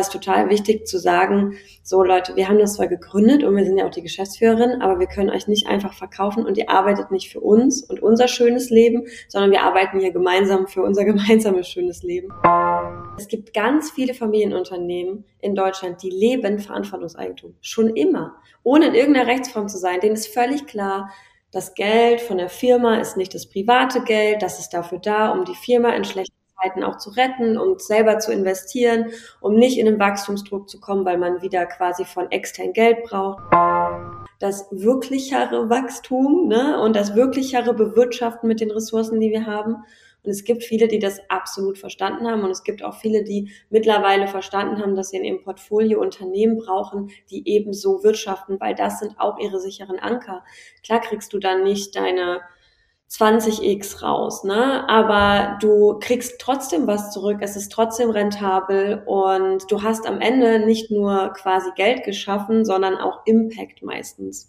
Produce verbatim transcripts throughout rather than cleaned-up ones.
es total wichtig zu sagen, so Leute, wir haben das zwar gegründet und wir sind ja auch die Geschäftsführerin, aber wir können euch nicht einfach verkaufen und ihr arbeitet nicht für uns und unser schönes Leben, sondern wir arbeiten hier gemeinsam für unser gemeinsames schönes Leben. Es gibt ganz viele Familienunternehmen in Deutschland, die leben Verantwortungseigentum. Schon immer. Ohne in irgendeiner Rechtsform zu sein. Denen ist völlig klar, das Geld von der Firma ist nicht das private Geld. Das ist dafür da, um die Firma in schlechten Zeiten auch zu retten, um selber zu investieren, um nicht in den Wachstumsdruck zu kommen, weil man wieder quasi von extern Geld braucht. Das wirklichere Wachstum, ne, und das wirklichere Bewirtschaften mit den Ressourcen, die wir haben. Und es gibt viele, die das absolut verstanden haben. Und es gibt auch viele, die mittlerweile verstanden haben, dass sie in ihrem Portfolio Unternehmen brauchen, die eben so wirtschaften, weil das sind auch ihre sicheren Anker. Klar kriegst du dann nicht deine zwanzig x raus, ne? Aber du kriegst trotzdem was zurück. Es ist trotzdem rentabel und du hast am Ende nicht nur quasi Geld geschaffen, sondern auch Impact meistens.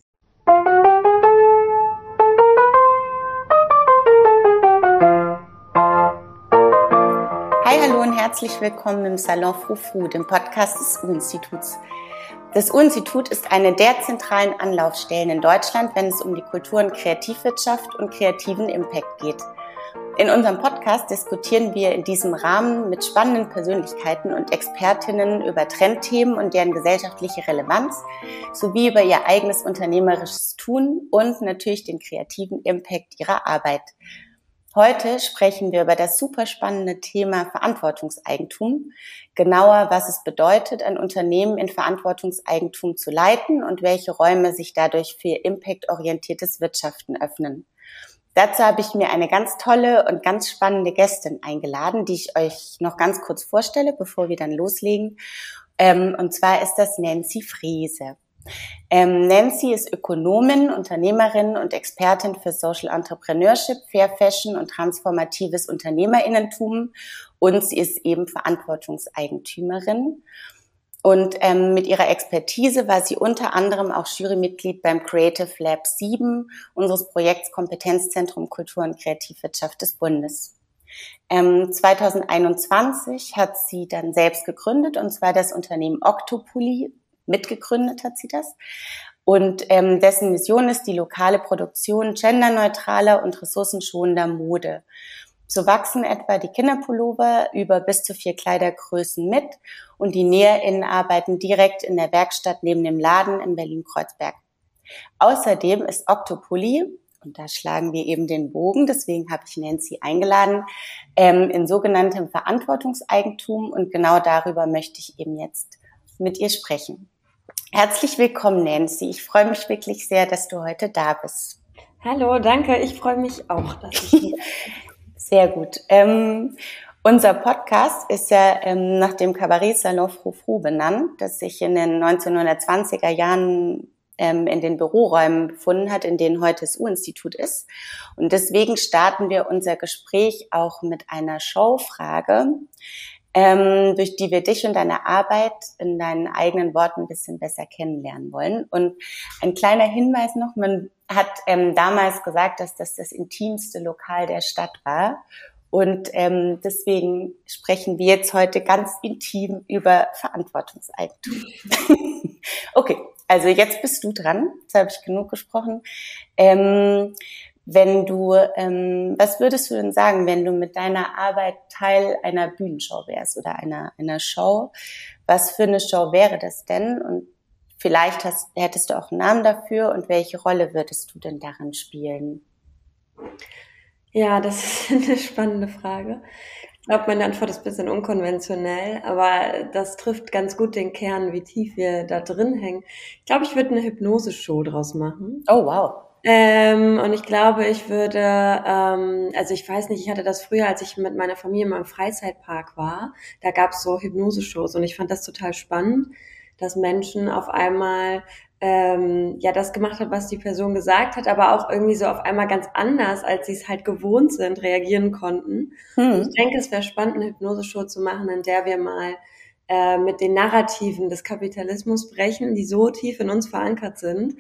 Hi, hallo und herzlich willkommen im Salon Frou-Frou, dem Podcast des U-Instituts. Das U-Institut ist eine der zentralen Anlaufstellen in Deutschland, wenn es um die Kultur- und Kreativwirtschaft und kreativen Impact geht. In unserem Podcast diskutieren wir in diesem Rahmen mit spannenden Persönlichkeiten und Expertinnen über Trendthemen und deren gesellschaftliche Relevanz, sowie über ihr eigenes unternehmerisches Tun und natürlich den kreativen Impact ihrer Arbeit. Heute sprechen wir über das super spannende Thema Verantwortungseigentum, genauer, was es bedeutet, ein Unternehmen in Verantwortungseigentum zu leiten und welche Räume sich dadurch für impactorientiertes Wirtschaften öffnen. Dazu habe ich mir eine ganz tolle und ganz spannende Gästin eingeladen, die ich euch noch ganz kurz vorstelle, bevor wir dann loslegen. Und zwar ist das Nancy Frese. Ähm, Nancy ist Ökonomin, Unternehmerin und Expertin für Social Entrepreneurship, Fair Fashion und transformatives Unternehmerinnentum und sie ist eben Verantwortungseigentümerin. Und ähm, mit ihrer Expertise war sie unter anderem auch Jurymitglied beim Creative Lab sieben, unseres Projekts Kompetenzzentrum Kultur- und Kreativwirtschaft des Bundes. Ähm, zwanzig einundzwanzig hat sie dann selbst gegründet, und zwar das Unternehmen Octopoly. Mitgegründet hat sie das. Und ähm, dessen Mission ist die lokale Produktion genderneutraler und ressourcenschonender Mode. So wachsen etwa die Kinderpullover über bis zu vier Kleidergrößen mit und die NäherInnen arbeiten direkt in der Werkstatt neben dem Laden in Berlin-Kreuzberg. Außerdem ist Octopoly, und da schlagen wir eben den Bogen, deswegen habe ich Nancy eingeladen, ähm, in sogenanntem Verantwortungseigentum, und genau darüber möchte ich eben jetzt mit ihr sprechen. Herzlich willkommen, Nancy. Ich freue mich wirklich sehr, dass du heute da bist. Hallo, danke. Ich freue mich auch, dass ich hier bin. Sehr gut. Ähm, unser Podcast ist ja ähm, nach dem Kabarett Salon Frou-Frou benannt, das sich in den neunzehnhundertzwanziger Jahren ähm, in den Büroräumen befunden hat, in denen heute das U-Institut ist. Und deswegen starten wir unser Gespräch auch mit einer Showfrage, Ähm, durch die wir dich und deine Arbeit in deinen eigenen Worten ein bisschen besser kennenlernen wollen. Und ein kleiner Hinweis noch, man hat ähm, damals gesagt, dass das das intimste Lokal der Stadt war. Und ähm, deswegen sprechen wir jetzt heute ganz intim über Verantwortungseigentum. Okay, also jetzt bist du dran. Jetzt habe ich genug gesprochen. Ähm, Wenn du, ähm, was würdest du denn sagen, wenn du mit deiner Arbeit Teil einer Bühnenshow wärst oder einer einer Show? Was für eine Show wäre das denn? Und vielleicht hast, hättest du auch einen Namen dafür, und welche Rolle würdest du denn darin spielen? Ja, das ist eine spannende Frage. Ich glaube, meine Antwort ist ein bisschen unkonventionell, aber das trifft ganz gut den Kern, wie tief wir da drin hängen. Ich glaube, ich würde eine Hypnose-Show draus machen. Oh, wow. Ähm, und ich glaube, ich würde, ähm, also ich weiß nicht, ich hatte das früher, als ich mit meiner Familie mal im Freizeitpark war, da gab es so Hypnose-Shows und ich fand das total spannend, dass Menschen auf einmal ähm, ja das gemacht hat, was die Person gesagt hat, aber auch irgendwie so auf einmal ganz anders, als sie es halt gewohnt sind, reagieren konnten. Hm. Und ich denke, es wäre spannend, eine Hypnose-Show zu machen, in der wir mal äh, mit den Narrativen des Kapitalismus brechen, die so tief in uns verankert sind,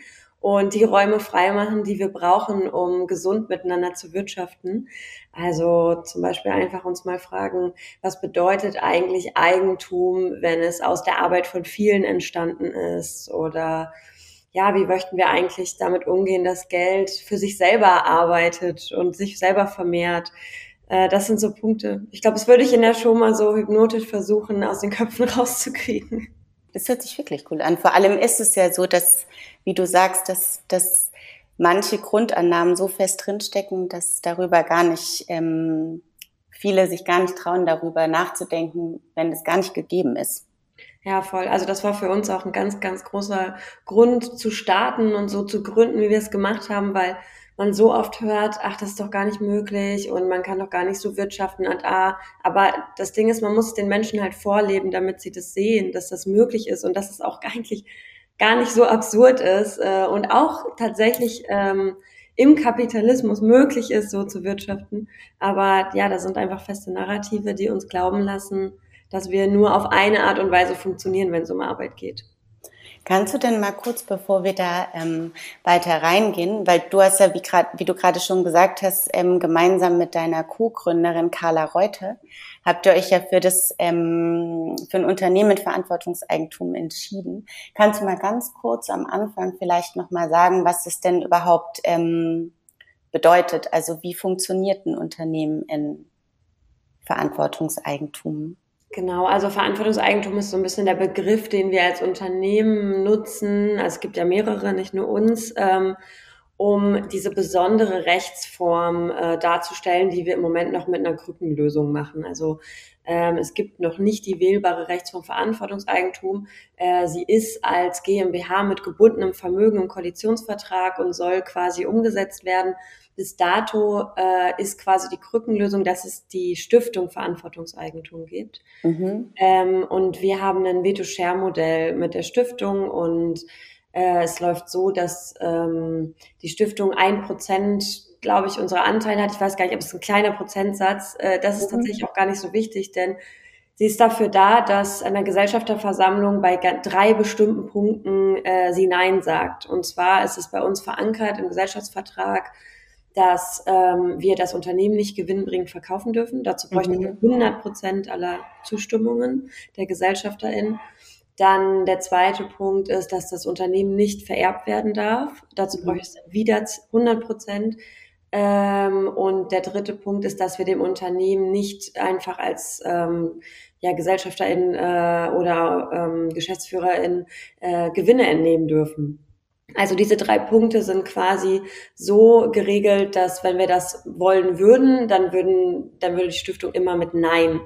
und die Räume freimachen, die wir brauchen, um gesund miteinander zu wirtschaften. Also zum Beispiel einfach uns mal fragen, was bedeutet eigentlich Eigentum, wenn es aus der Arbeit von vielen entstanden ist? Oder ja, wie möchten wir eigentlich damit umgehen, dass Geld für sich selber arbeitet und sich selber vermehrt? Das sind so Punkte. Ich glaube, das würde ich in der Show mal so hypnotisch versuchen, aus den Köpfen rauszukriegen. Das hört sich wirklich cool an. Vor allem ist es ja so, dass, wie du sagst, dass, dass manche Grundannahmen so fest drinstecken, dass darüber gar nicht, ähm, viele sich gar nicht trauen, darüber nachzudenken, wenn es gar nicht gegeben ist. Ja, voll. Also das war für uns auch ein ganz, ganz großer Grund zu starten und so zu gründen, wie wir es gemacht haben, weil man so oft hört, ach, das ist doch gar nicht möglich und man kann doch gar nicht so wirtschaften und ah, aber das Ding ist, man muss es den Menschen halt vorleben, damit sie das sehen, dass das möglich ist und dass es auch eigentlich gar nicht so absurd ist äh, und auch tatsächlich ähm, im Kapitalismus möglich ist, so zu wirtschaften. Aber ja, das sind einfach feste Narrative, die uns glauben lassen, dass wir nur auf eine Art und Weise funktionieren, wenn es um Arbeit geht. Kannst du denn mal kurz, bevor wir da ähm, weiter reingehen, weil du hast ja, wie, grad, wie du gerade schon gesagt hast, ähm, gemeinsam mit deiner Co-Gründerin Carla Reute, habt ihr euch ja für das ähm, für ein Unternehmen mit Verantwortungseigentum entschieden. Kannst du mal ganz kurz am Anfang vielleicht nochmal sagen, was das denn überhaupt ähm, bedeutet? Also wie funktioniert ein Unternehmen in Verantwortungseigentum? Genau, also Verantwortungseigentum ist so ein bisschen der Begriff, den wir als Unternehmen nutzen. Also es gibt ja mehrere, nicht nur uns, ähm, um diese besondere Rechtsform äh, darzustellen, die wir im Moment noch mit einer Krückenlösung machen. Also ähm, es gibt noch nicht die wählbare Rechtsform Verantwortungseigentum. Äh, sie ist als GmbH mit gebundenem Vermögen im Koalitionsvertrag und soll quasi umgesetzt werden. Bis dato äh, ist quasi die Krückenlösung, dass es die Stiftung Verantwortungseigentum gibt. Mhm. Ähm, und wir haben ein Veto-Share-Modell mit der Stiftung und äh, es läuft so, dass ähm, die Stiftung ein Prozent, glaube ich, unserer Anteile hat. Ich weiß gar nicht, ob es ein kleiner Prozentsatz. Äh, das ist mhm. tatsächlich auch gar nicht so wichtig, denn sie ist dafür da, dass an der Gesellschafterversammlung bei drei bestimmten Punkten äh, sie Nein sagt. Und zwar ist es bei uns verankert im Gesellschaftsvertrag, dass ähm, wir das Unternehmen nicht gewinnbringend verkaufen dürfen. Dazu bräuchten wir hundert Prozent aller Zustimmungen der GesellschafterInnen. Dann der zweite Punkt ist, dass das Unternehmen nicht vererbt werden darf. Dazu mhm. bräuchte es wieder hundert Prozent. Ähm, und der dritte Punkt ist, dass wir dem Unternehmen nicht einfach als ähm, ja, GesellschafterInnen äh, oder ähm, GeschäftsführerInnen äh, Gewinne entnehmen dürfen. Also diese drei Punkte sind quasi so geregelt, dass wenn wir das wollen würden, dann würden, dann würde die Stiftung immer mit Nein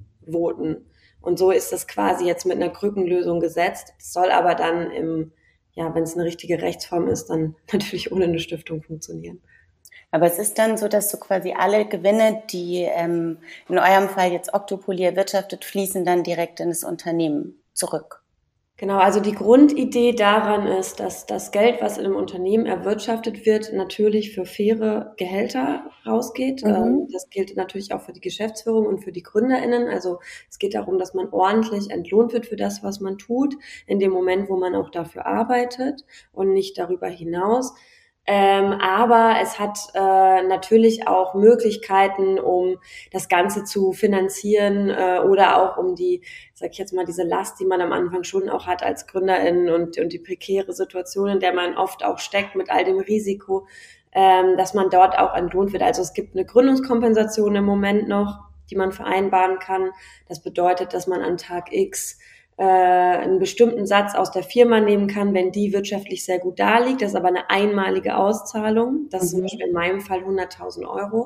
voten. Und so ist das quasi jetzt mit einer Krückenlösung gesetzt. Das soll aber dann im, ja, wenn es eine richtige Rechtsform ist, dann natürlich ohne eine Stiftung funktionieren. Aber es ist dann so, dass so quasi alle Gewinne, die ähm, in eurem Fall jetzt Octopol erwirtschaftet, fließen dann direkt in das Unternehmen zurück. Genau, also die Grundidee daran ist, dass das Geld, was in einem Unternehmen erwirtschaftet wird, natürlich für faire Gehälter rausgeht. Mhm. Das gilt natürlich auch für die Geschäftsführung und für die GründerInnen. Also es geht darum, dass man ordentlich entlohnt wird für das, was man tut, in dem Moment, wo man auch dafür arbeitet und nicht darüber hinaus. Ähm, aber es hat äh, natürlich auch Möglichkeiten, um das Ganze zu finanzieren äh, oder auch um die, sag ich jetzt mal, diese Last, die man am Anfang schon auch hat als Gründerin und, und die prekäre Situation, in der man oft auch steckt mit all dem Risiko, ähm, dass man dort auch entlohnt wird. Also es gibt eine Gründungskompensation im Moment noch, die man vereinbaren kann. Das bedeutet, dass man an Tag X äh, einen bestimmten Satz aus der Firma nehmen kann, wenn die wirtschaftlich sehr gut daliegt. Das ist aber eine einmalige Auszahlung. Das mhm. ist zum Beispiel in meinem Fall hunderttausend Euro.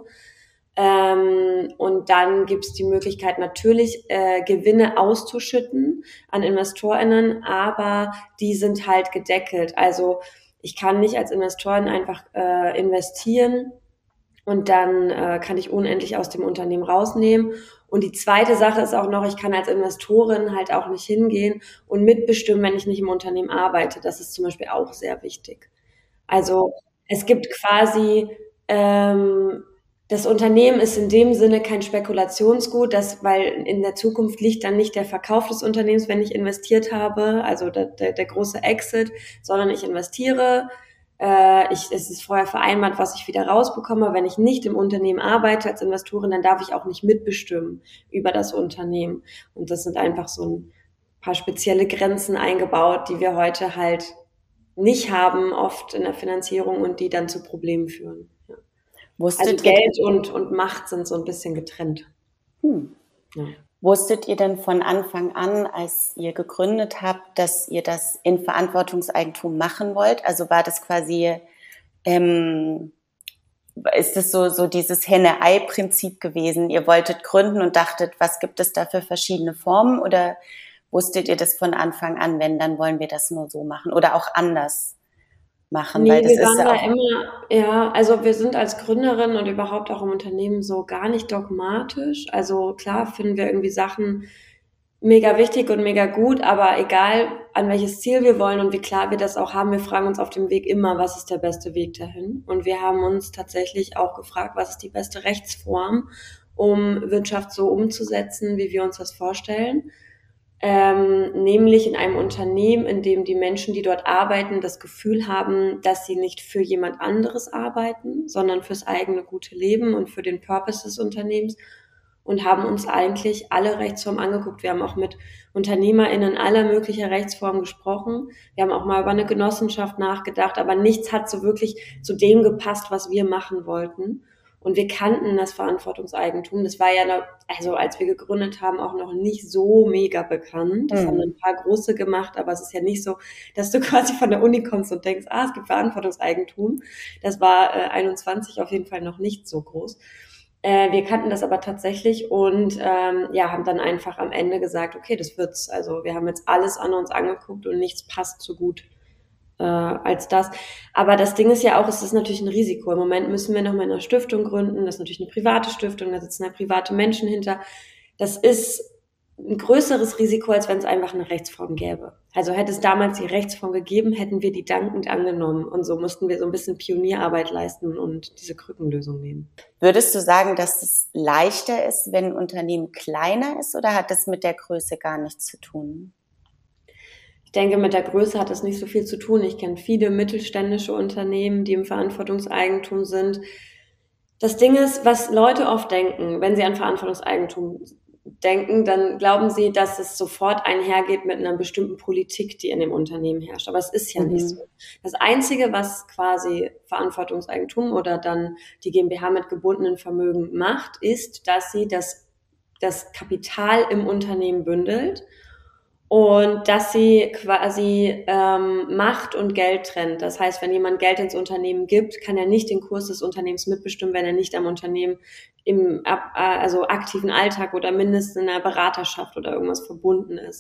Ähm, und dann gibt es die Möglichkeit, natürlich äh, Gewinne auszuschütten an InvestorInnen, aber die sind halt gedeckelt. Also ich kann nicht als Investorin einfach äh, investieren und dann äh, kann ich unendlich aus dem Unternehmen rausnehmen. Und die zweite Sache ist auch noch, ich kann als Investorin halt auch nicht hingehen und mitbestimmen, wenn ich nicht im Unternehmen arbeite. Das ist zum Beispiel auch sehr wichtig. Also es gibt quasi, ähm, das Unternehmen ist in dem Sinne kein Spekulationsgut, das, weil in der Zukunft liegt dann nicht der Verkauf des Unternehmens, wenn ich investiert habe, also der, der, der große Exit, sondern ich investiere, Äh, ich, es ist vorher vereinbart, was ich wieder rausbekomme. Wenn ich nicht im Unternehmen arbeite als Investorin, dann darf ich auch nicht mitbestimmen über das Unternehmen. Und das sind einfach so ein paar spezielle Grenzen eingebaut, die wir heute halt nicht haben, oft in der Finanzierung und die dann zu Problemen führen. Ja. Also Geld und, und Macht sind so ein bisschen getrennt. Hm. Ja. Wusstet ihr denn von Anfang an, als ihr gegründet habt, dass ihr das in Verantwortungseigentum machen wollt? Also war das quasi, ähm, ist das so, so dieses Henne-Ei-Prinzip gewesen? Ihr wolltet gründen und dachtet, was gibt es da für verschiedene Formen? Oder wusstet ihr das von Anfang an, wenn, dann wollen wir das nur so machen oder auch anders machen? Nee, weil das wir waren ist ja da auch immer, ja, also wir sind als Gründerin und überhaupt auch im Unternehmen so gar nicht dogmatisch. Also klar finden wir irgendwie Sachen mega wichtig und mega gut, aber egal an welches Ziel wir wollen und wie klar wir das auch haben, wir fragen uns auf dem Weg immer, was ist der beste Weg dahin? Und wir haben uns tatsächlich auch gefragt, was ist die beste Rechtsform, um Wirtschaft so umzusetzen, wie wir uns das vorstellen. Ähm, nämlich in einem Unternehmen, in dem die Menschen, die dort arbeiten, das Gefühl haben, dass sie nicht für jemand anderes arbeiten, sondern fürs eigene gute Leben und für den Purpose des Unternehmens, und haben uns eigentlich alle Rechtsformen angeguckt. Wir haben auch mit UnternehmerInnen aller möglicher Rechtsformen gesprochen. Wir haben auch mal über eine Genossenschaft nachgedacht, aber nichts hat so wirklich zu dem gepasst, was wir machen wollten. Und wir kannten das Verantwortungseigentum. Das war ja, noch, also als wir gegründet haben, auch noch nicht so mega bekannt. Das mhm. haben ein paar große gemacht, aber es ist ja nicht so, dass du quasi von der Uni kommst und denkst, ah, es gibt Verantwortungseigentum. Das war äh, einundzwanzig auf jeden Fall noch nicht so groß. Äh, wir kannten das aber tatsächlich und ähm, ja, haben dann einfach am Ende gesagt, okay, das wird's. Also wir haben jetzt alles an uns angeguckt und nichts passt so gut äh, als das. Aber das Ding ist ja auch, es ist natürlich ein Risiko. Im Moment müssen wir noch mal eine Stiftung gründen. Das ist natürlich eine private Stiftung, da sitzen ja private Menschen hinter. Das ist ein größeres Risiko, als wenn es einfach eine Rechtsform gäbe. Also hätte es damals die Rechtsform gegeben, hätten wir die dankend angenommen. Und so mussten wir so ein bisschen Pionierarbeit leisten und diese Krückenlösung nehmen. Würdest du sagen, dass es leichter ist, wenn ein Unternehmen kleiner ist, oder hat das mit der Größe gar nichts zu tun? Ich denke, mit der Größe hat das nicht so viel zu tun. Ich kenne viele mittelständische Unternehmen, die im Verantwortungseigentum sind. Das Ding ist, was Leute oft denken, wenn sie an Verantwortungseigentum denken, dann glauben sie, dass es sofort einhergeht mit einer bestimmten Politik, die in dem Unternehmen herrscht. Aber es ist ja mhm. nicht so. Das Einzige, was quasi Verantwortungseigentum oder dann die GmbH mit gebundenen Vermögen macht, ist, dass sie das, das Kapital im Unternehmen bündelt und dass sie quasi ähm, Macht und Geld trennt. Das heißt, wenn jemand Geld ins Unternehmen gibt, kann er nicht den Kurs des Unternehmens mitbestimmen, wenn er nicht am Unternehmen im also aktiven Alltag oder mindestens in einer Beraterschaft oder irgendwas verbunden ist.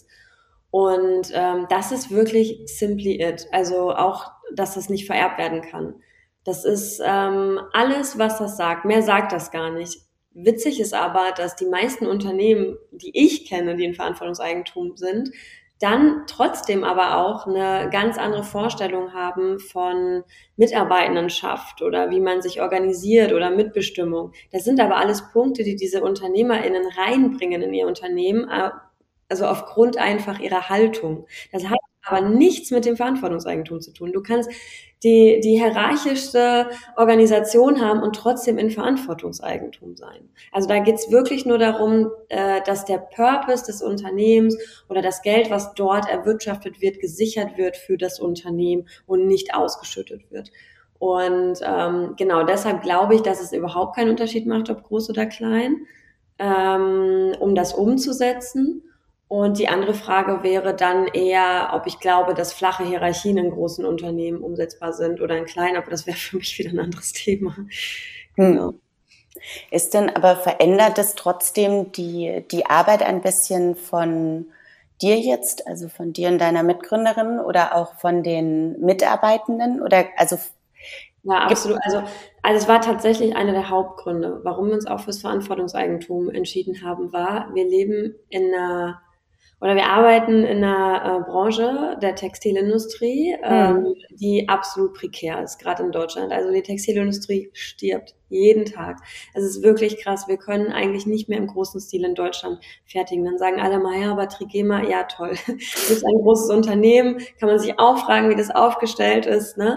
Und ähm, das ist wirklich simply it. Also auch, dass das nicht vererbt werden kann. Das ist ähm, alles, was das sagt. Mehr sagt das gar nicht. Witzig ist aber, dass die meisten Unternehmen, die ich kenne, die in Verantwortungseigentum sind, dann trotzdem aber auch eine ganz andere Vorstellung haben von Mitarbeitendenschaft oder wie man sich organisiert oder Mitbestimmung. Das sind aber alles Punkte, die diese UnternehmerInnen reinbringen in ihr Unternehmen, also aufgrund einfach ihrer Haltung. Das hat aber nichts mit dem Verantwortungseigentum zu tun. Du kannst die, die hierarchischste Organisation haben und trotzdem in Verantwortungseigentum sein. Also da geht's wirklich nur darum, äh, dass der Purpose des Unternehmens oder das Geld, was dort erwirtschaftet wird, gesichert wird für das Unternehmen und nicht ausgeschüttet wird. Und ähm, genau deshalb glaube ich, dass es überhaupt keinen Unterschied macht, ob groß oder klein, ähm, um das umzusetzen. Und die andere Frage wäre dann eher, ob ich glaube, dass flache Hierarchien in großen Unternehmen umsetzbar sind oder in kleinen, aber das wäre für mich wieder ein anderes Thema. Genau. Ist denn aber, verändert es trotzdem die, die Arbeit ein bisschen von dir jetzt, also von dir und deiner Mitgründerin oder auch von den Mitarbeitenden? Oder also Ja, absolut. Also, also es war tatsächlich einer der Hauptgründe, warum wir uns auch fürs Verantwortungseigentum entschieden haben, war, wir leben in einer Oder wir arbeiten in einer äh, Branche der Textilindustrie, ähm, mhm. die absolut prekär ist, gerade in Deutschland. Also die Textilindustrie stirbt jeden Tag. Es ist wirklich krass. Wir können eigentlich nicht mehr im großen Stil in Deutschland fertigen. Dann sagen alle mal, ja, aber Trigema, ja toll. Das ist ein großes Unternehmen, kann man sich auch fragen, wie das aufgestellt ist, ne?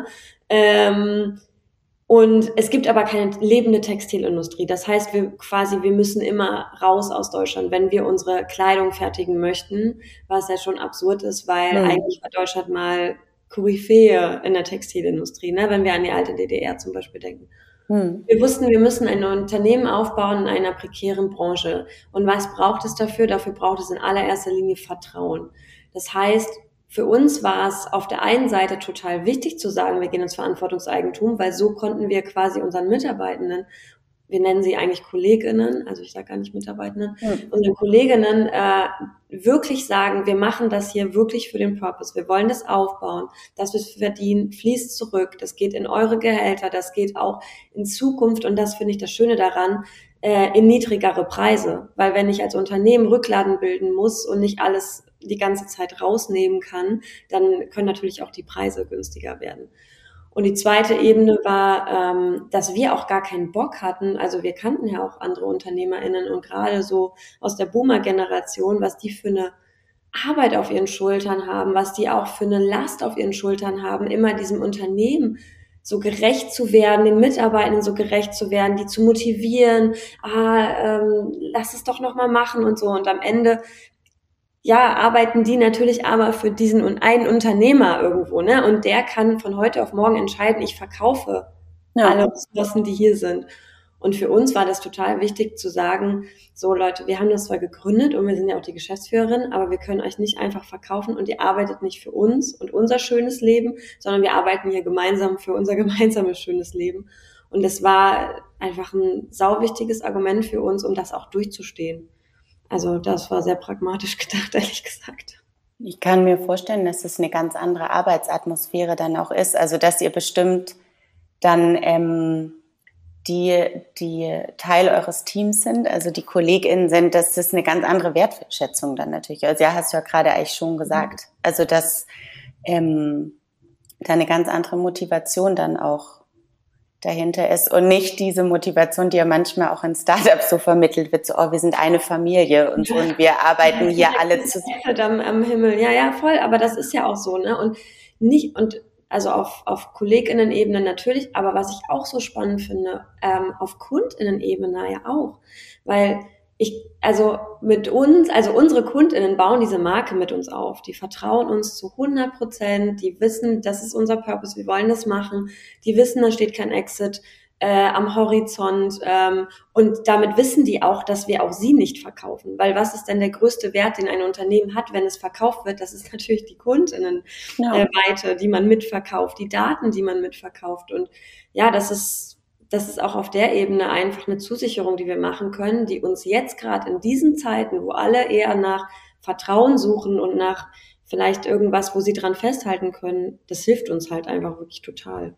Ähm, und es gibt aber keine lebende Textilindustrie. Das heißt, wir quasi, wir müssen immer raus aus Deutschland, wenn wir unsere Kleidung fertigen möchten, was ja schon absurd ist, weil Hm. eigentlich war Deutschland mal Koryphäe in der Textilindustrie, ne? Wenn wir an die alte D D R zum Beispiel denken. Hm. Wir wussten, wir müssen ein Unternehmen aufbauen in einer prekären Branche. Und was braucht es dafür? Dafür braucht es in allererster Linie Vertrauen. Das heißt, für uns war es auf der einen Seite total wichtig zu sagen, wir gehen ins Verantwortungseigentum, weil so konnten wir quasi unseren Mitarbeitenden, wir nennen sie eigentlich KollegInnen, also ich sage gar nicht Mitarbeitenden, Hm. unseren Kolleginnen äh, wirklich sagen, wir machen das hier wirklich für den Purpose, wir wollen das aufbauen, das, was wir verdienen, fließt zurück, das geht in eure Gehälter, das geht auch in Zukunft und das finde ich das Schöne daran, äh, in niedrigere Preise, weil wenn ich als Unternehmen Rücklagen bilden muss und nicht alles die ganze Zeit rausnehmen kann, dann können natürlich auch die Preise günstiger werden. Und die zweite Ebene war, ähm, dass wir auch gar keinen Bock hatten, also wir kannten ja auch andere UnternehmerInnen und gerade so aus der Boomer-Generation, was die für eine Arbeit auf ihren Schultern haben, was die auch für eine Last auf ihren Schultern haben, immer diesem Unternehmen so gerecht zu werden, den Mitarbeitenden so gerecht zu werden, die zu motivieren, ah, ähm, lass es doch nochmal machen und so. Und am Ende ja, arbeiten die natürlich aber für diesen und einen Unternehmer irgendwo, ne? Und der kann von heute auf morgen entscheiden, ich verkaufe Ja. alle Ressourcen, die hier sind. Und für uns war das total wichtig zu sagen, so Leute, wir haben das zwar gegründet und wir sind ja auch die Geschäftsführerin, aber wir können euch nicht einfach verkaufen und ihr arbeitet nicht für uns und unser schönes Leben, sondern wir arbeiten hier gemeinsam für unser gemeinsames schönes Leben. Und das war einfach ein sauwichtiges Argument für uns, um das auch durchzustehen. Also das war sehr pragmatisch gedacht, ehrlich gesagt. Ich kann mir vorstellen, dass es eine ganz andere Arbeitsatmosphäre dann auch ist. Also dass ihr bestimmt dann ähm, die, die Teil eures Teams sind, also die KollegInnen sind, dass das eine ganz andere Wertschätzung dann natürlich. Also ja, hast du ja gerade eigentlich schon gesagt. Also dass ähm, da eine ganz andere Motivation dann auch dahinter ist und nicht diese Motivation, die ja manchmal auch in Startups so vermittelt wird, so, oh, wir sind eine Familie und so und wir arbeiten hier alle zusammen. Am, am Himmel, ja, ja, voll, aber das ist ja auch so, ne, und nicht, und also auf, auf KollegInnen-Ebene natürlich, aber was ich auch so spannend finde, ähm, auf KundInnen-Ebene ja auch, weil ich, also mit uns, also unsere KundInnen bauen diese Marke mit uns auf, die vertrauen uns zu hundert Prozent, die wissen, das ist unser Purpose, wir wollen das machen, die wissen, da steht kein Exit äh, am Horizont ähm, und damit wissen die auch, dass wir auch sie nicht verkaufen, weil was ist denn der größte Wert, den ein Unternehmen hat, wenn es verkauft wird? Das ist natürlich die KundInnenweite, äh, die man mitverkauft, die Daten, die man mitverkauft und ja, das ist das ist auch auf der Ebene einfach eine Zusicherung, die wir machen können, die uns jetzt gerade in diesen Zeiten, wo alle eher nach Vertrauen suchen und nach vielleicht irgendwas, wo sie dran festhalten können, das hilft uns halt einfach wirklich total.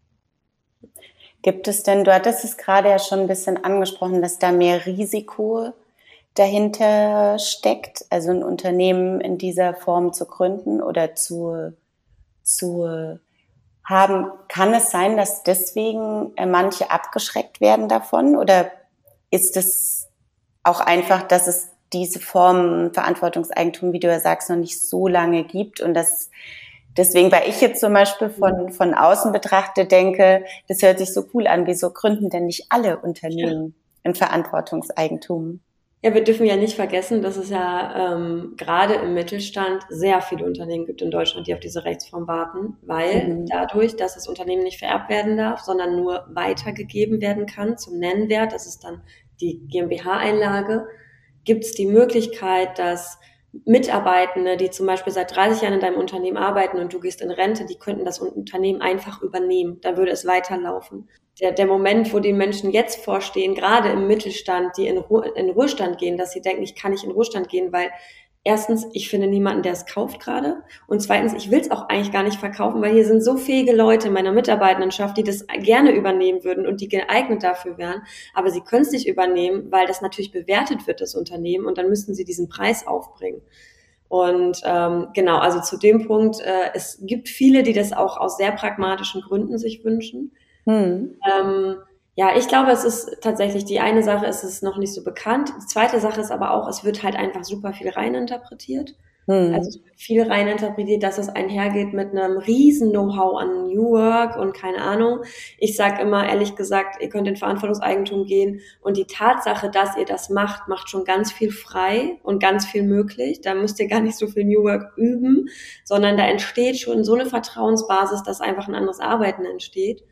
Gibt es denn, du hattest es gerade ja schon ein bisschen angesprochen, dass da mehr Risiko dahinter steckt, also ein Unternehmen in dieser Form zu gründen oder zu, zu haben, kann es sein, dass deswegen manche abgeschreckt werden davon? Oder ist es auch einfach, dass es diese Form Verantwortungseigentum, wie du ja sagst, noch nicht so lange gibt und dass deswegen, weil ich jetzt zum Beispiel von, von außen betrachte, denke, das hört sich so cool an, wieso gründen denn nicht alle Unternehmen in Verantwortungseigentum? Ja, wir dürfen ja nicht vergessen, dass es ja ähm, gerade im Mittelstand sehr viele Unternehmen gibt in Deutschland, die auf diese Rechtsform warten, weil mhm. dadurch, dass das Unternehmen nicht vererbt werden darf, sondern nur weitergegeben werden kann zum Nennwert, das ist dann die GmbH-Einlage, gibt es die Möglichkeit, dass Mitarbeitende, die zum Beispiel seit dreißig Jahren in deinem Unternehmen arbeiten und du gehst in Rente, die könnten das Unternehmen einfach übernehmen. Dann würde es weiterlaufen. Der, der Moment, wo die Menschen jetzt vorstehen, gerade im Mittelstand, die in, Ru- in Ruhestand gehen, dass sie denken, ich kann nicht in Ruhestand gehen, weil erstens, ich finde niemanden, der es kauft gerade. Und zweitens, ich will es auch eigentlich gar nicht verkaufen, weil hier sind so fähige Leute in meiner Mitarbeitendenschaft, die das gerne übernehmen würden und die geeignet dafür wären. Aber sie können es nicht übernehmen, weil das natürlich bewertet wird, das Unternehmen. Und dann müssten sie diesen Preis aufbringen. Und ähm, genau, also zu dem Punkt, äh, es gibt viele, die das auch aus sehr pragmatischen Gründen sich wünschen. Hm. Ähm, Ja, ich glaube, es ist tatsächlich, die eine Sache ist es noch nicht so bekannt. Die zweite Sache ist aber auch, es wird halt einfach super viel reininterpretiert. Hm. Also es wird viel reininterpretiert, dass es einhergeht mit einem riesen Know-how an New Work und keine Ahnung. Ich sage immer, ehrlich gesagt, ihr könnt in Verantwortungseigentum gehen und die Tatsache, dass ihr das macht, macht schon ganz viel frei und ganz viel möglich. Da müsst ihr gar nicht so viel New Work üben, sondern da entsteht schon so eine Vertrauensbasis, dass einfach ein anderes Arbeiten entsteht.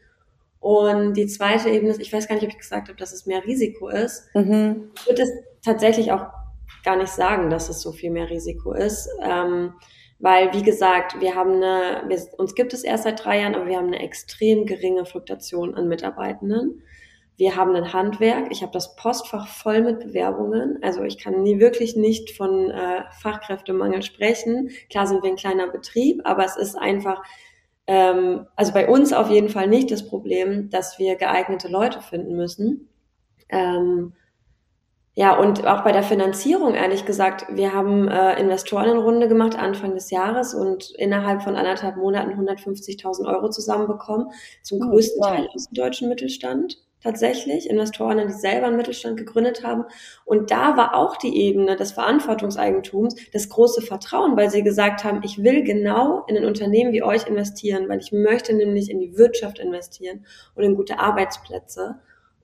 Und die zweite Ebene ist, ich weiß gar nicht, ob ich gesagt habe, dass es mehr Risiko ist. Mhm. Ich würde es tatsächlich auch gar nicht sagen, dass es so viel mehr Risiko ist, ähm, weil, wie gesagt, wir haben eine, wir, uns gibt es erst seit drei Jahren, aber wir haben eine extrem geringe Fluktuation an Mitarbeitenden. Wir haben ein Handwerk, ich habe das Postfach voll mit Bewerbungen, also ich kann nie wirklich nicht von äh, Fachkräftemangel sprechen. Klar sind wir ein kleiner Betrieb, aber es ist einfach, ähm, also bei uns auf jeden Fall nicht das Problem, dass wir geeignete Leute finden müssen. Ähm, Ja, und auch bei der Finanzierung, ehrlich gesagt, wir haben äh, Investorenrunde gemacht Anfang des Jahres und innerhalb von anderthalb Monaten hundertfünfzigtausend Euro zusammenbekommen, zum Oh, größten wow. Teil aus dem deutschen Mittelstand tatsächlich, Investoren, die selber einen Mittelstand gegründet haben. Und da war auch die Ebene des Verantwortungseigentums das große Vertrauen, weil sie gesagt haben, ich will genau in ein Unternehmen wie euch investieren, weil ich möchte nämlich in die Wirtschaft investieren und in gute Arbeitsplätze.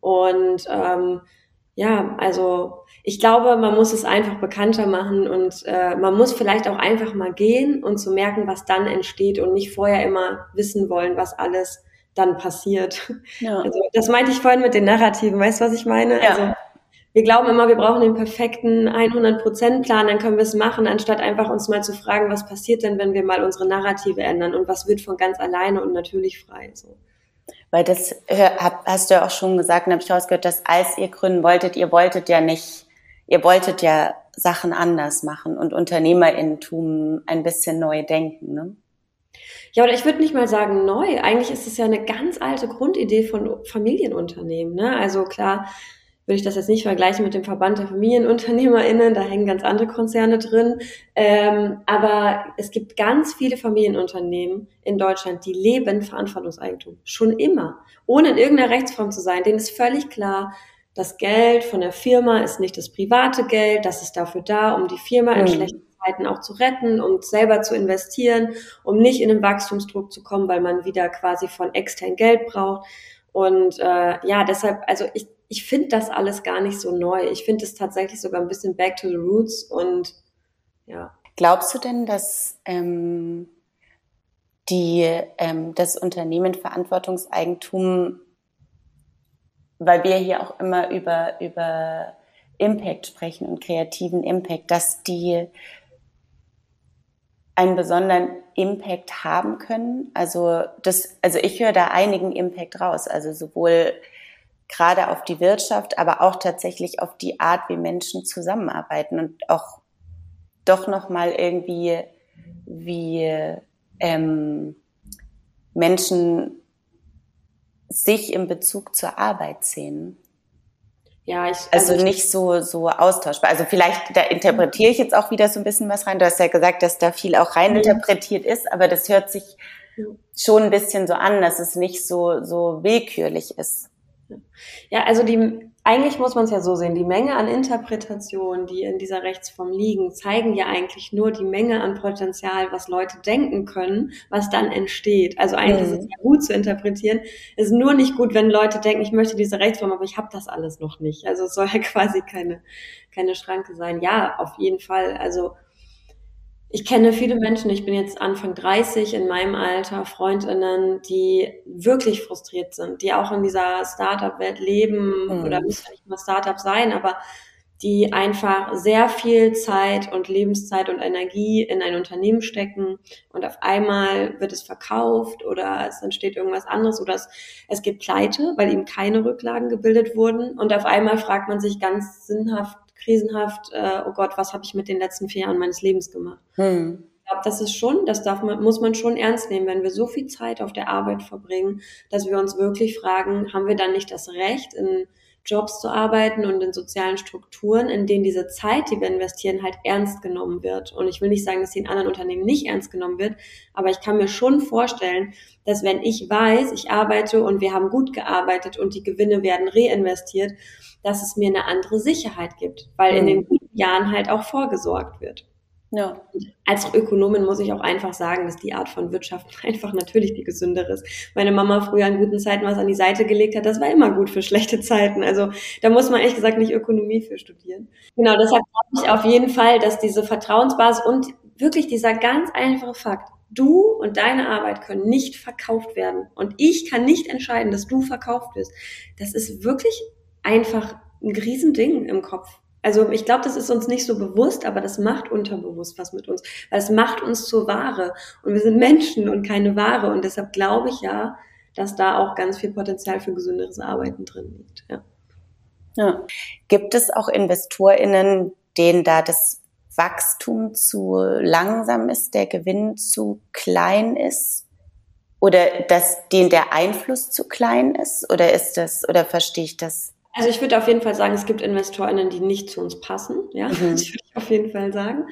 Und ähm, ja, also ich glaube, man muss es einfach bekannter machen und äh, man muss vielleicht auch einfach mal gehen und zu merken, was dann entsteht und nicht vorher immer wissen wollen, was alles dann passiert. Ja. Also das meinte ich vorhin mit den Narrativen, weißt du, was ich meine? Ja. Also wir glauben immer, wir brauchen den perfekten hundert Prozent Plan, dann können wir es machen, anstatt einfach uns mal zu fragen, was passiert denn, wenn wir mal unsere Narrative ändern und was wird von ganz alleine und natürlich frei. So. Weil das hast du ja auch schon gesagt, und habe ich rausgehört, dass als ihr gründen wolltet, ihr wolltet ja nicht, ihr wolltet ja Sachen anders machen und UnternehmerInnentum ein bisschen neu denken, ne? Ja, oder ich würde nicht mal sagen neu. Eigentlich ist es ja eine ganz alte Grundidee von Familienunternehmen, ne? Also klar, würde ich das jetzt nicht vergleichen mit dem Verband der FamilienunternehmerInnen, da hängen ganz andere Konzerne drin. Ähm, aber es gibt ganz viele Familienunternehmen in Deutschland, die leben Verantwortungseigentum. Schon immer. Ohne in irgendeiner Rechtsform zu sein. Denen ist völlig klar, das Geld von der Firma ist nicht das private Geld, das ist dafür da, um die Firma in Mhm. schlechten Zeiten auch zu retten, um selber zu investieren, um nicht in den Wachstumsdruck zu kommen, weil man wieder quasi von extern Geld braucht. Und äh, ja, deshalb, also ich Ich finde das alles gar nicht so neu. Ich finde es tatsächlich sogar ein bisschen back to the roots und ja. Glaubst du denn, dass ähm, die ähm, das Unternehmen Verantwortungseigentum, weil wir hier auch immer über über Impact sprechen und kreativen Impact, dass die einen besonderen Impact haben können? Also das, also ich höre da einigen Impact raus. Also sowohl gerade auf die Wirtschaft, aber auch tatsächlich auf die Art, wie Menschen zusammenarbeiten und auch doch nochmal irgendwie, wie ähm, Menschen sich im Bezug zur Arbeit sehen. Ja, ich, also, also ich, nicht so, so austauschbar. Also vielleicht, da interpretiere ich jetzt auch wieder so ein bisschen was rein. Du hast ja gesagt, dass da viel auch rein interpretiert ist, aber das hört sich schon ein bisschen so an, dass es nicht so, so willkürlich ist. Ja, also die, eigentlich muss man es ja so sehen, die Menge an Interpretationen, die in dieser Rechtsform liegen, zeigen ja eigentlich nur die Menge an Potenzial, was Leute denken können, was dann entsteht. Also eigentlich mhm. ist es ja gut zu interpretieren. Es ist nur nicht gut, wenn Leute denken, ich möchte diese Rechtsform, aber ich habe das alles noch nicht. Also es soll ja quasi keine, keine Schranke sein. Ja, auf jeden Fall. Also ich kenne viele Menschen, ich bin jetzt Anfang dreißig, in meinem Alter, FreundInnen, die wirklich frustriert sind, die auch in dieser Startup-Welt leben, mhm. oder müssen ja nicht mal Startup sein, aber die einfach sehr viel Zeit und Lebenszeit und Energie in ein Unternehmen stecken und auf einmal wird es verkauft oder es entsteht irgendwas anderes oder es, es geht pleite, weil eben keine Rücklagen gebildet wurden und auf einmal fragt man sich ganz sinnhaft, krisenhaft, äh, oh Gott, was habe ich mit den letzten vier Jahren meines Lebens gemacht? Hm. Ich glaube, das ist schon, das darf man, muss man schon ernst nehmen, wenn wir so viel Zeit auf der Arbeit verbringen, dass wir uns wirklich fragen, haben wir dann nicht das Recht, in Jobs zu arbeiten und in sozialen Strukturen, in denen diese Zeit, die wir investieren, halt ernst genommen wird. Und ich will nicht sagen, dass die in anderen Unternehmen nicht ernst genommen wird, aber ich kann mir schon vorstellen, dass wenn ich weiß, ich arbeite und wir haben gut gearbeitet und die Gewinne werden reinvestiert, dass es mir eine andere Sicherheit gibt, weil in den guten Jahren halt auch vorgesorgt wird. Ja. Als Ökonomin muss ich auch einfach sagen, dass die Art von Wirtschaft einfach natürlich die gesündere ist. Meine Mama früher in guten Zeiten was an die Seite gelegt hat, das war immer gut für schlechte Zeiten. Also da muss man ehrlich gesagt nicht Ökonomie für studieren. Genau, deshalb glaube ich auf jeden Fall, dass diese Vertrauensbasis und wirklich dieser ganz einfache Fakt, du und deine Arbeit können nicht verkauft werden und ich kann nicht entscheiden, dass du verkauft wirst. Das ist wirklich einfach ein Riesending im Kopf. Also ich glaube, das ist uns nicht so bewusst, aber das macht unterbewusst was mit uns, weil es macht uns zur Ware und wir sind Menschen und keine Ware und deshalb glaube ich ja, dass da auch ganz viel Potenzial für gesünderes Arbeiten drin liegt. Ja. Ja. Gibt es auch InvestorInnen, denen da das Wachstum zu langsam ist, der Gewinn zu klein ist oder dass denen der Einfluss zu klein ist oder ist das, oder verstehe ich das? Also ich würde auf jeden Fall sagen, es gibt InvestorInnen, die nicht zu uns passen. Ja, mhm. Das würde ich auf jeden Fall sagen.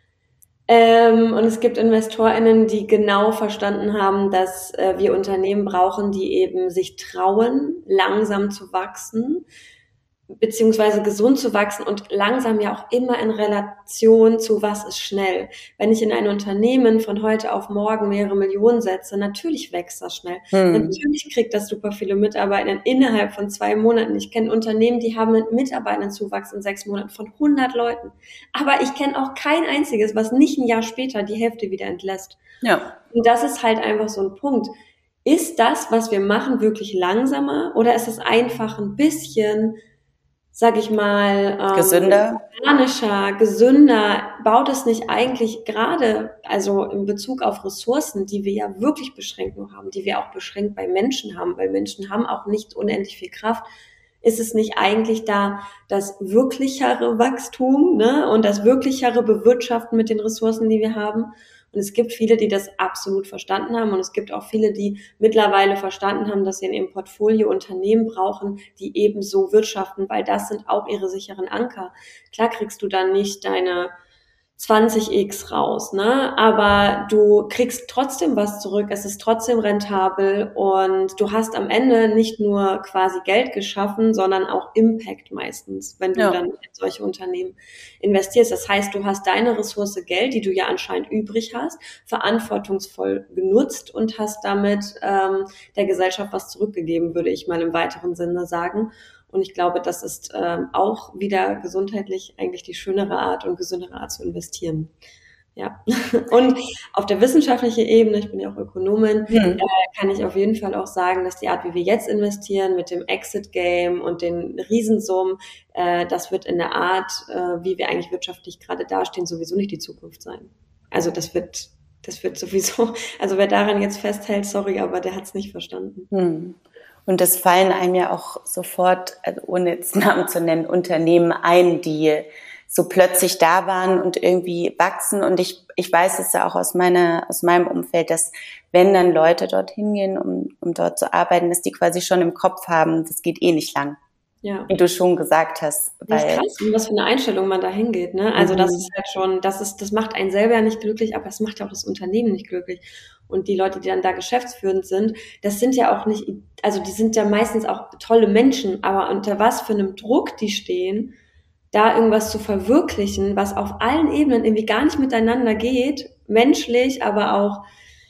Ähm, und es gibt InvestorInnen, die genau verstanden haben, dass äh, wir Unternehmen brauchen, die eben sich trauen, langsam zu wachsen, beziehungsweise gesund zu wachsen und langsam ja auch immer in Relation zu was ist schnell. Wenn ich in ein Unternehmen von heute auf morgen mehrere Millionen setze, natürlich wächst das schnell. Hm. Natürlich kriegt das super viele Mitarbeiter innerhalb von zwei Monaten. Ich kenne Unternehmen, die haben einen Mitarbeiterzuwachs in sechs Monaten von hundert Leuten. Aber ich kenne auch kein einziges, was nicht ein Jahr später die Hälfte wieder entlässt. Ja. Und das ist halt einfach so ein Punkt. Ist das, was wir machen, wirklich langsamer oder ist es einfach ein bisschen, sag ich mal, ähm, gesünder, organischer, gesünder, baut es nicht eigentlich gerade, also in Bezug auf Ressourcen, die wir ja wirklich beschränkt nur haben, die wir auch beschränkt bei Menschen haben, weil Menschen haben auch nicht unendlich viel Kraft, ist es nicht eigentlich da das wirklichere Wachstum, ne, und das wirklichere Bewirtschaften mit den Ressourcen, die wir haben? Und es gibt viele, die das absolut verstanden haben und es gibt auch viele, die mittlerweile verstanden haben, dass sie in ihrem Portfolio Unternehmen brauchen, die eben so wirtschaften, weil das sind auch ihre sicheren Anker. Klar kriegst du dann nicht deine zwanzig x raus, ne? Aber du kriegst trotzdem was zurück, es ist trotzdem rentabel und du hast am Ende nicht nur quasi Geld geschaffen, sondern auch Impact meistens, wenn du ja. dann in solche Unternehmen investierst. Das heißt, du hast deine Ressource Geld, die du ja anscheinend übrig hast, verantwortungsvoll genutzt und hast damit ähm, der Gesellschaft was zurückgegeben, würde ich mal im weiteren Sinne sagen. Und ich glaube, das ist ähm, auch wieder gesundheitlich eigentlich die schönere Art und gesündere Art zu investieren. Ja. Und auf der wissenschaftlichen Ebene, ich bin ja auch Ökonomin, mhm. äh, kann ich auf jeden Fall auch sagen, dass die Art, wie wir jetzt investieren, mit dem Exit-Game und den Riesensummen, äh, das wird in der Art, äh, wie wir eigentlich wirtschaftlich gerade dastehen, sowieso nicht die Zukunft sein. Also das wird, das wird sowieso, also wer daran jetzt festhält, sorry, aber der hat es nicht verstanden. Mhm. Und es fallen einem ja auch sofort, also ohne jetzt Namen zu nennen, Unternehmen ein, die so plötzlich da waren und irgendwie wachsen. Und ich, ich weiß es ja auch aus meiner, aus meinem Umfeld, dass wenn dann Leute dorthin gehen, um, um dort zu arbeiten, dass die quasi schon im Kopf haben, das geht eh nicht lang. Ja. Wie du schon gesagt hast. Weil das ist krass, was für eine Einstellung man da hingeht, ne? Also mhm. das ist halt schon, das ist, das macht einen selber ja nicht glücklich, aber es macht ja auch das Unternehmen nicht glücklich. Und die Leute, die dann da geschäftsführend sind, das sind ja auch nicht, also die sind ja meistens auch tolle Menschen, aber unter was für einem Druck die stehen, da irgendwas zu verwirklichen, was auf allen Ebenen irgendwie gar nicht miteinander geht, menschlich, aber auch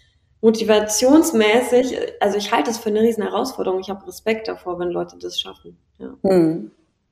motivationsmäßig. Also ich halte es für eine riesen Herausforderung. Ich habe Respekt davor, wenn Leute das schaffen. Ja, hm.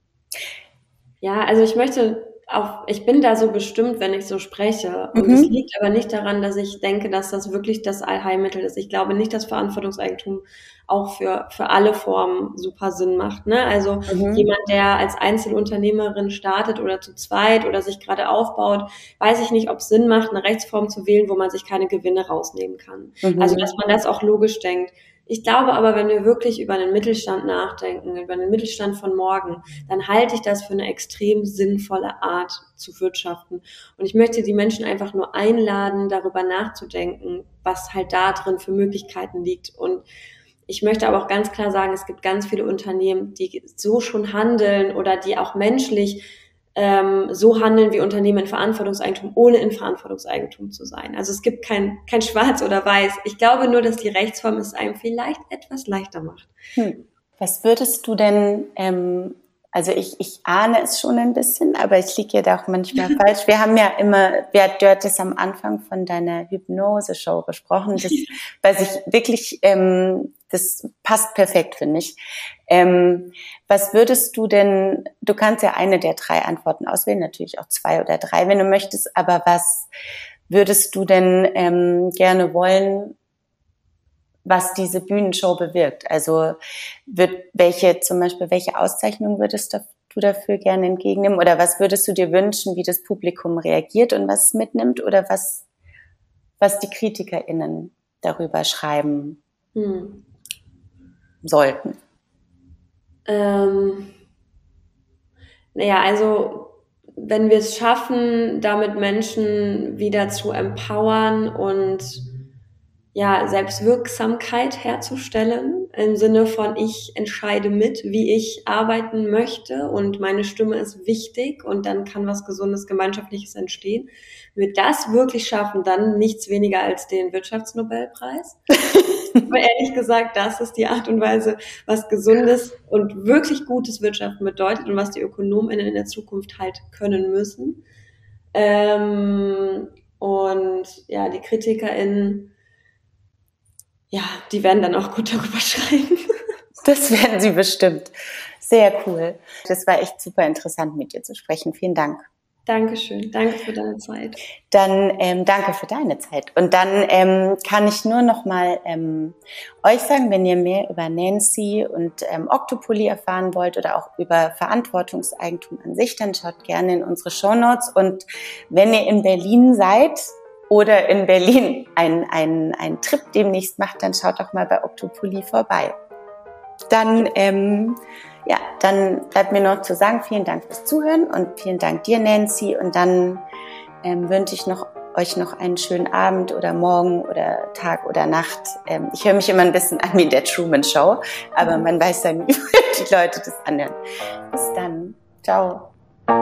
ja, also ich möchte auch, ich bin da so bestimmt, wenn ich so spreche. Und es mhm. liegt aber nicht daran, dass ich denke, dass das wirklich das Allheilmittel ist. Ich glaube nicht, dass Verantwortungseigentum auch für, für alle Formen super Sinn macht, ne? Also mhm. jemand, der als Einzelunternehmerin startet oder zu zweit oder sich gerade aufbaut, weiß ich nicht, ob es Sinn macht, eine Rechtsform zu wählen, wo man sich keine Gewinne rausnehmen kann. Mhm. Also, dass man das auch logisch denkt. Ich glaube aber, wenn wir wirklich über den Mittelstand nachdenken, über den Mittelstand von morgen, dann halte ich das für eine extrem sinnvolle Art zu wirtschaften. Und ich möchte die Menschen einfach nur einladen, darüber nachzudenken, was halt da drin für Möglichkeiten liegt. Und ich möchte aber auch ganz klar sagen, es gibt ganz viele Unternehmen, die so schon handeln oder die auch menschlich ähm, so handeln wie Unternehmen in Verantwortungseigentum, ohne in Verantwortungseigentum zu sein. Also es gibt kein, kein Schwarz oder Weiß. Ich glaube nur, dass die Rechtsform es einem vielleicht etwas leichter macht. Hm. Was würdest du denn ähm, Also ich, ich ahne es schon ein bisschen, aber ich liege ja da auch manchmal falsch. Wir haben ja immer, wir hat Dörte am Anfang von deiner Hypnose-Show gesprochen, das, was ich wirklich, ähm, das passt perfekt, finde ich. Ähm, was würdest du denn, du kannst ja eine der drei Antworten auswählen, natürlich auch zwei oder drei, wenn du möchtest, aber was würdest du denn ähm, gerne wollen, was diese Bühnenshow bewirkt? Also wird welche, zum Beispiel, welche Auszeichnung würdest du dafür gerne entgegennehmen? Oder was würdest du dir wünschen, wie das Publikum reagiert und was es mitnimmt? Oder was, was die KritikerInnen darüber schreiben hm. sollten? Ähm, naja, also wenn wir es schaffen, damit Menschen wieder zu empowern und ja, Selbstwirksamkeit herzustellen, im Sinne von ich entscheide mit, wie ich arbeiten möchte und meine Stimme ist wichtig und dann kann was Gesundes, Gemeinschaftliches entstehen. Wenn wir das wirklich schaffen, dann nichts weniger als den Wirtschaftsnobelpreis. Aber ehrlich gesagt, das ist die Art und Weise, was Gesundes und wirklich gutes Wirtschaften bedeutet und was die ÖkonomInnen in der Zukunft halt können müssen. Ähm, und ja, die KritikerInnen, ja, die werden dann auch gut darüber schreiben. Das werden sie bestimmt. Sehr cool. Das war echt super interessant, mit dir zu sprechen. Vielen Dank. Dankeschön. Danke für deine Zeit. Dann ähm, danke für deine Zeit. Und dann ähm, kann ich nur noch mal ähm, euch sagen, wenn ihr mehr über Nancy und ähm, Octopoly erfahren wollt oder auch über Verantwortungseigentum an sich, dann schaut gerne in unsere Shownotes. Und wenn ihr in Berlin seid, oder in Berlin einen ein, ein Trip demnächst macht, dann schaut doch mal bei Octopoly vorbei. Dann, ähm, ja, dann bleibt mir noch zu sagen, vielen Dank fürs Zuhören und vielen Dank dir, Nancy. Und dann ähm, wünsche ich noch, euch noch einen schönen Abend oder Morgen oder Tag oder Nacht. Ähm, ich höre mich immer ein bisschen an wie in der Truman Show, aber man weiß ja nie, wie die Leute das anhören. Bis dann. Ciao.